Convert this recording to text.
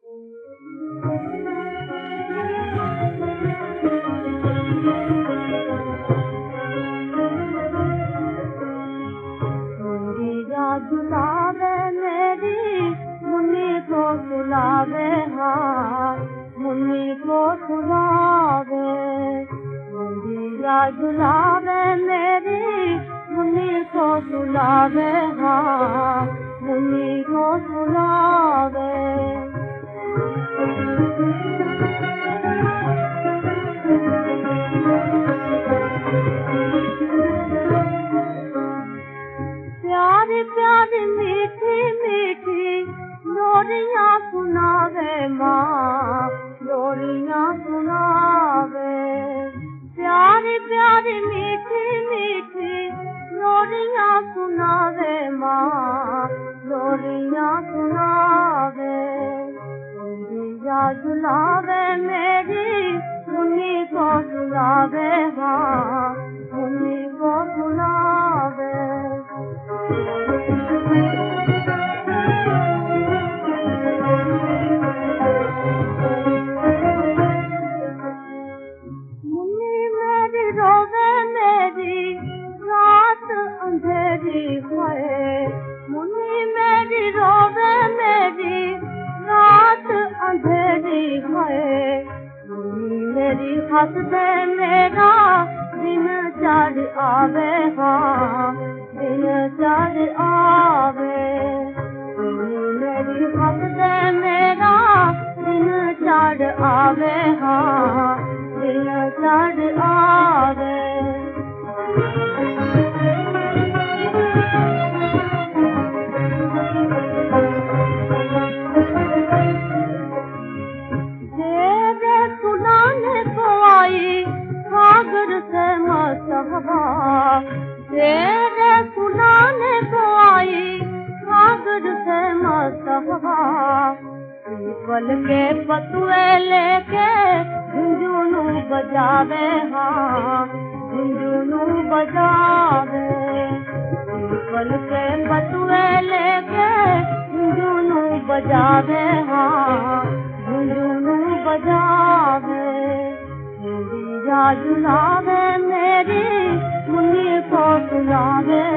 सुनावे मेरी मुन्नी को सुनावे, हाँ मुन्नी को सुनावे। मुंडिया सुनावे मेरी मुन्नी को सुनावे, हाँ मुन्नी को सुनावे। प्यारी प्यारी मीठी मीठी लोरियां सुनावे माँ, लोरियां सुनावे। प्यारी प्यारी मीठी मीठी लोरियां सुनावे माँ, लोरियां सुनावे। मुंडिया सुनावे मेरी मुन्नी को सुनावे, हाँ मुन्नी को सुनावे। मुन्नी मेरी रोवे मेरी रात अंधेरी है, मुन्नी मेरी रोवे मेरी रात अंधेरी है। मुन्नी मेरी हंसदे मेरा दिन चढ़ आवे, हाँ दिन चढ़ आवे। मुन्नी मेरी हंसदे मेरा दिन चढ़ आवे, हाँ दिन चढ़ आवे। तेरे सुनाने को आई सागर से मसहबा, तेरे सुनाने को आई सागर से मसहबा। पीपल के पतुए लेके झुंझुनू बजावे, हाँ झुंझुनू बजावे। पीपल के पतुए लेके झुंझुनू बजावे, हाँ झुंझुनू बजावे। मुंडिया सुनावे मेरी मुन्नी को सुनावे।